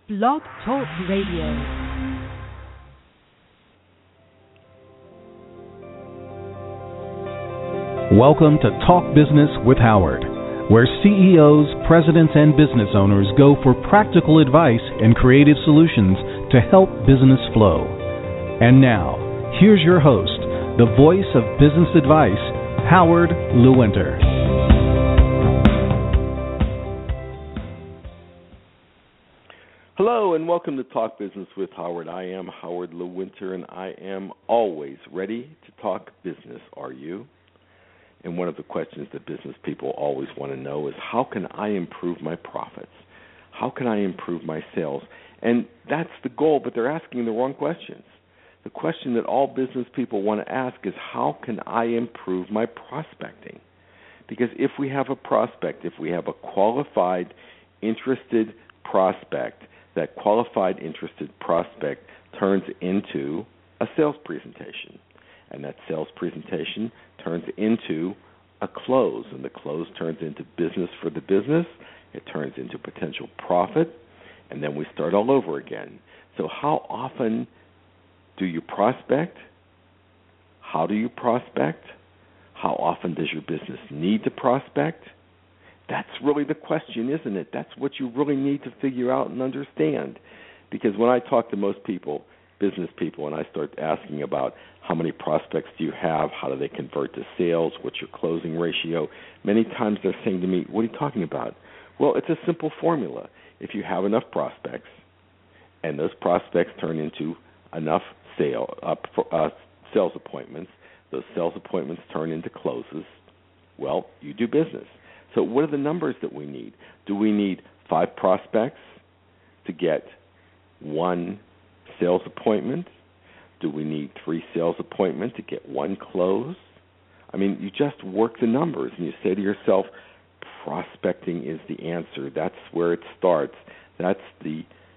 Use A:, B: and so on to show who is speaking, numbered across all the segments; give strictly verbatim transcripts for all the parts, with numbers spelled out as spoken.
A: Blog Talk Radio.
B: Welcome to Talk Business with Howard, where C E Os, presidents, and business owners go for practical advice and creative solutions to help business flow. And now, here's your host, the voice of business advice, Howard Lewinter.
C: Hello and welcome to Talk Business with Howard. I am Howard Lewinter and I am always ready to talk business. Are you? And one of the questions that business people always want to know is, how can I improve my profits? How can I improve my sales? And that's the goal, but they're asking the wrong questions. The question that all business people want to ask is, how can I improve my prospecting? Because if we have a prospect, if we have a qualified, interested prospect, that qualified, interested prospect turns into a sales presentation. And that sales presentation turns into a close, and the close turns into business for the business. It turns into potential profit, and then we start all over again. So how often do you prospect? How do you prospect? How often does your business need to prospect? That's really the question, isn't it? That's what you really need to figure out and understand. Because when I talk to most people, business people, and I start asking about how many prospects do you have, how do they convert to sales, what's your closing ratio, many times they're saying to me, what are you talking about? Well, it's a simple formula. If you have enough prospects and those prospects turn into enough sale, uh, uh, sales appointments, those sales appointments turn into closes, well, you do business. So what are the numbers that we need? Do we need five prospects to get one sales appointment? Do we need three sales appointments to get one close? I mean, you just work the numbers and you say to yourself, prospecting is the answer. That's where it starts. That's the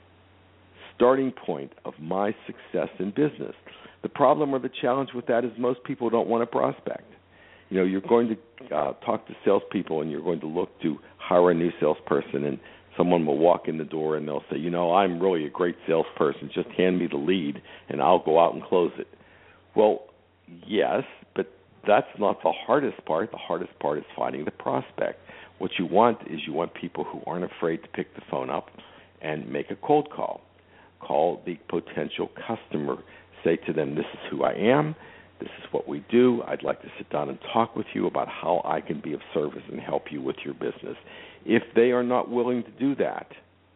C: starting point of my success in business. The problem or the challenge with that is most people don't want to prospect. You know, you're going to uh, talk to salespeople and you're going to look to hire a new salesperson, and someone will walk in the door and they'll say, you know, I'm really a great salesperson. Just hand me the lead and I'll go out and close it. Well, yes, but that's not the hardest part. The hardest part is finding the prospect. What you want is you want people who aren't afraid to pick the phone up and make a cold call. Call the potential customer. Say to them, this is who I am. This is what we do. I'd like to sit down and talk with you about how I can be of service and help you with your business. If they are not willing to do that,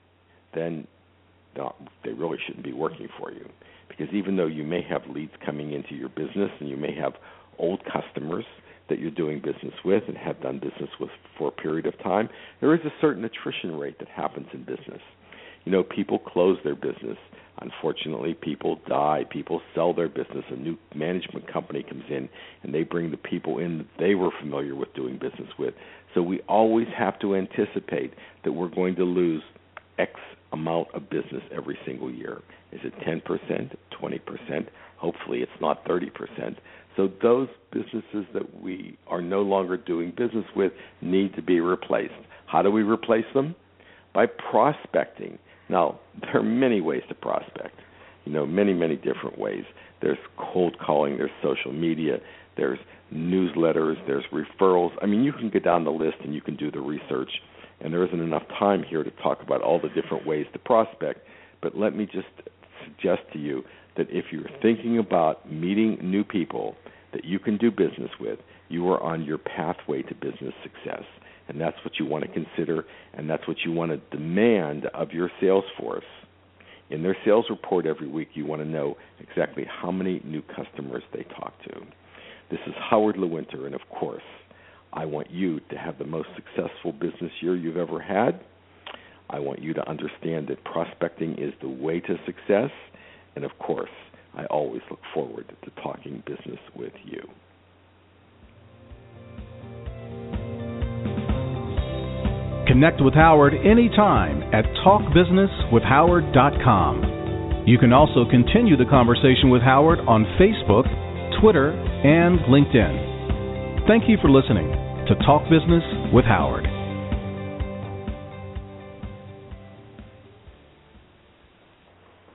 C: then no, they really shouldn't be working for you. Because even though you may have leads coming into your business and you may have old customers that you're doing business with and have done business with for a period of time, there is a certain attrition rate that happens in business. You know, people close their business. Unfortunately, people die. People sell their business. A new management company comes in, and they bring the people in that they were familiar with doing business with. So we always have to anticipate that we're going to lose X amount of business every single year. Is it ten percent, twenty percent? Hopefully it's not thirty percent. So those businesses that we are no longer doing business with need to be replaced. How do we replace them? By prospecting. Now, there are many ways to prospect, you know, many, many different ways. There's cold calling, there's social media, there's newsletters, there's referrals. I mean, you can go down the list and you can do the research, and there isn't enough time here to talk about all the different ways to prospect, but let me just suggest to you that if you're thinking about meeting new people that you can do business with, you are on your pathway to business success. And that's what you want to consider, and that's what you want to demand of your sales force. In their sales report every week, you want to know exactly how many new customers they talk to. This is Howard Lewinter, and of course, I want you to have the most successful business year you've ever had. I want you to understand that prospecting is the way to success, and of course, I always look forward to talking business with you.
B: Connect with Howard anytime at talk business with howard dot com. You can also continue the conversation with Howard on Facebook, Twitter, and LinkedIn. Thank you for listening to Talk Business with Howard.